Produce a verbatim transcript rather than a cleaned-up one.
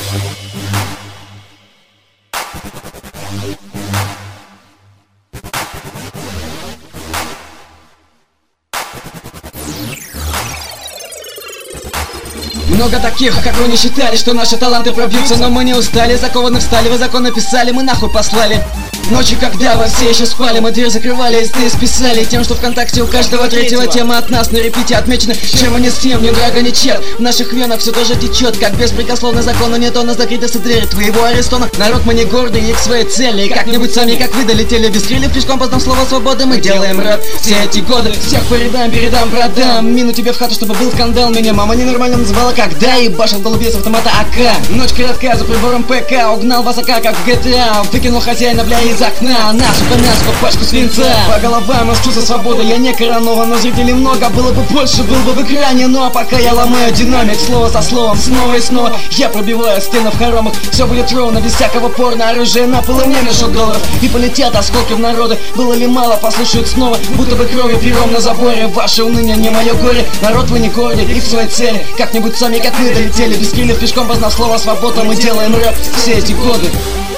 Много таких, как вы не считали, что наши таланты пробьются, но мы не устали, закованы встали, вы закон написали, мы нахуй послали. Ночи, когда вы все еще спали, мы дверь закрывали, листы списали тем, что ВКонтакте у каждого третьего тема от нас на репите отмечены. Чем мы не с тем, ни драга, ни чек. В наших венах все тоже течет, как беспрекословный закон, но нет, он на закрытой двери твоего арестона. Народ, мы не гордый и к своей цели, и как-нибудь сами, как вы, долетели без крыльев, слишком поздно слово свободы мы делаем рэп. Все эти годы, всех по рядам, передам, продам. Мину тебе в хату, чтобы был скандал. Меня мама ненормально называла, когда ебашил голубей с автомата АК. Ночь коротка, за прибором ПК, угнал вас АК, как в джи ти эй. Выкинул хозяина, бля, из окна. На, сука, на, сука, пачку свинца. По головам ищу за свободу, я не коронован, но зрителей много. Было бы больше, был бы в экране. Ну а пока я ломаю динамик, слово за словом, снова и снова я пробиваю стены в хоромах. Все будет ровно, без всякого порно. Оружие на полу, не мешок долларов. И полетят осколки в народы. Было ли мало, послушают снова. Будто бы кровью пером на заборе. Ваше уныние не мое горе. Народ, вы не гордый и в своей цели. Как-нибудь сами, как мы, долетели. Без крыльев, пешком познав слово свобода, мы делаем рэп все эти годы.